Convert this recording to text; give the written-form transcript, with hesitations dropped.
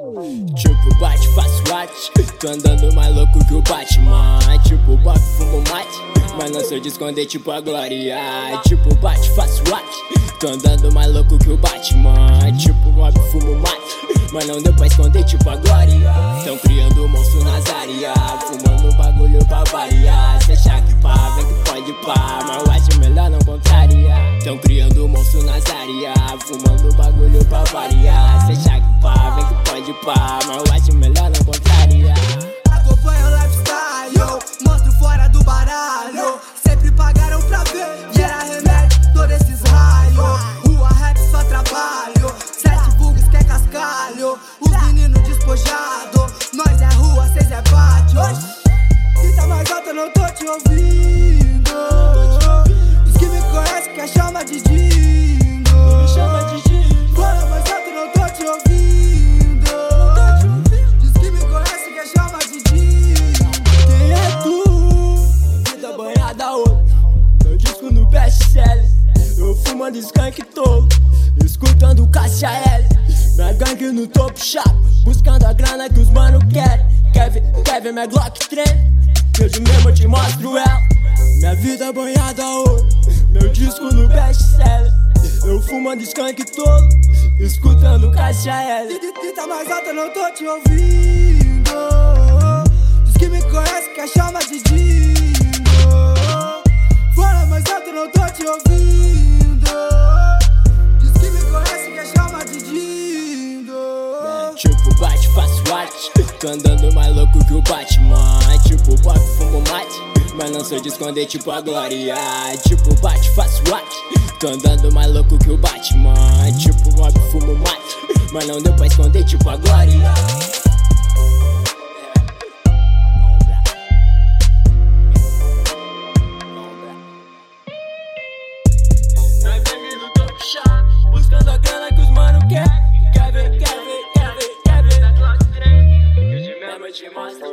Tipo bate, faço arte, tô andando mais louco que o Batman. Tipo bate, fumo mate, mas não sou de esconder tipo a Glória. Tipo bate, faço arte, tô andando mais louco que o Batman. Tipo bate, fumo mate, mas não deu pra esconder tipo a Glória. Tão criando um monstro nas áreas, fumando bagulho pra variar. Cê achar que pá, vem que pode pá, mas eu acho melhor não contrariar. Tão criando um monstro nas áreas, fumando bagulho pra variar. Cê achar que pá, vem que pode pá, mas eu acho melhor não contrariar. Acompanha o lifestyle, monstro fora do baralho. Sempre pagaram pra ver, e era remédio todos esses raios. Rua rap só trabalho, 7 bugs que é cascalho. Os meninos despojados, nós é rua, cês é pátio. Grita mais alto, eu não tô te ouvindo. Diz que me conhece, quer chama de Dindo. Fala mais alto, eu não tô te ouvindo. Diz que me conhece, quer chama de Dindo. Quem é tu? Vida banhada ouro, meu disco no best-seller. Eu fumando skunk tolo, escutando Cássia L. Minha gangue no topo chato, buscando a grana que os mano querem. Quer ver minha Glock treina? Hoje mesmo eu te mostro ela. Minha vida banhada ouro, meu disco no best-seller. Eu fumando skunk tolo, escutando Cássia L. Grita mais alto, eu não tô te ouvindo. Diz que me conhece, quer chama de Dindo. Fala mais alto, eu não tô te ouvindo. Diz que me conhece, quer chama de Dindo. Tipo bate, faço arte, tô andando mais louco que o Batman. Tipo pop, fumo mate, mas não sou de esconder tipo a Glória. Tipo bate, faço arte, tô andando mais louco que o Batman. Tipo pop, fumo mate, mas não deu pra esconder tipo a Glória. Nós vem no top chá, buscando a grana que os mano quer. Quer ver, quer ver, quer ver, quer ver. Na Glock 3, que hoje mesmo eu te mostro.